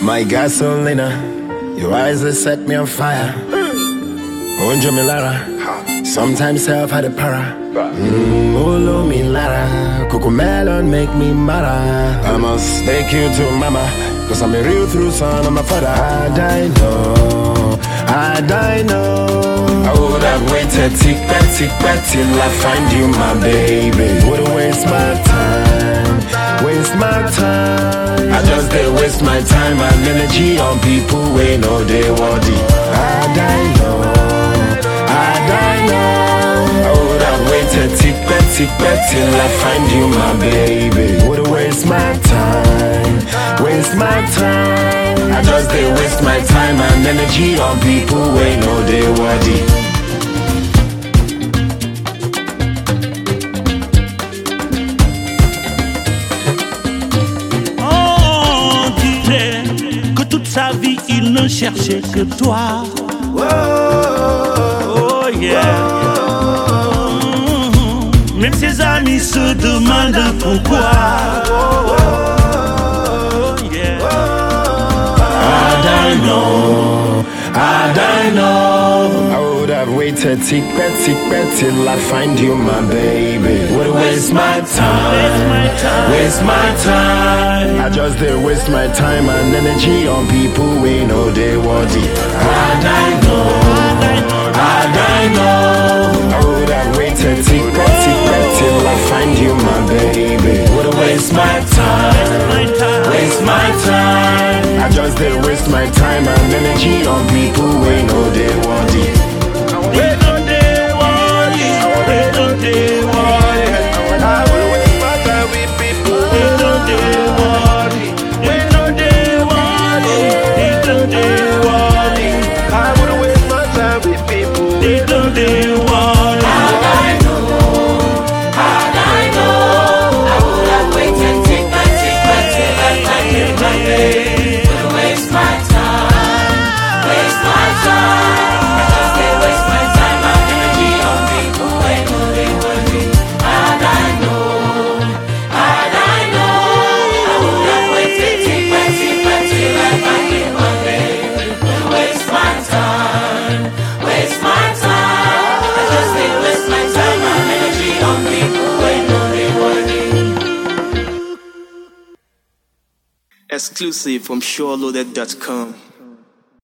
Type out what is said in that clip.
My gasolina, your eyes that set me on fire. Onjo me lara, sometimes self had a para. Olo me lara, coco melon make me mara. I must take you to mama, cause I'm a real true son of my father. I die no. I would have waited tick back till I find you, my baby. Wouldn't waste my time. I just did waste my time and energy on people we know they worthy. I die no. I would have waited tick back till I find you, my baby. Wouldn't waste my time. I just did waste my time and energy on people we know they worthy. Sa vie, il ne cherchait que toi. Oh yeah. Même ses amis se demandent pourquoi. Oh yeah. I don't know. I would have waited tick back till I find you, my baby. Would waste my time. I just did waste my time and energy on people we know they worthy. I don't know. I would have waited tick back till I find you, my baby. Would waste my time. I just did waste my time and energy on people we know they worthy. I would waste my time with people we know they worthy. I would waste my time with people we know they worthy. I know. I would have waited tick back till I find you, my baby. Would waste my time. I just did waste my time and energy on people we know they worthy. And I know. I would have waited tick back till I find you, my baby. Would waste my time. I just did waste my time and energy on people we know they worthy. Exclusive from SureLoaded.com.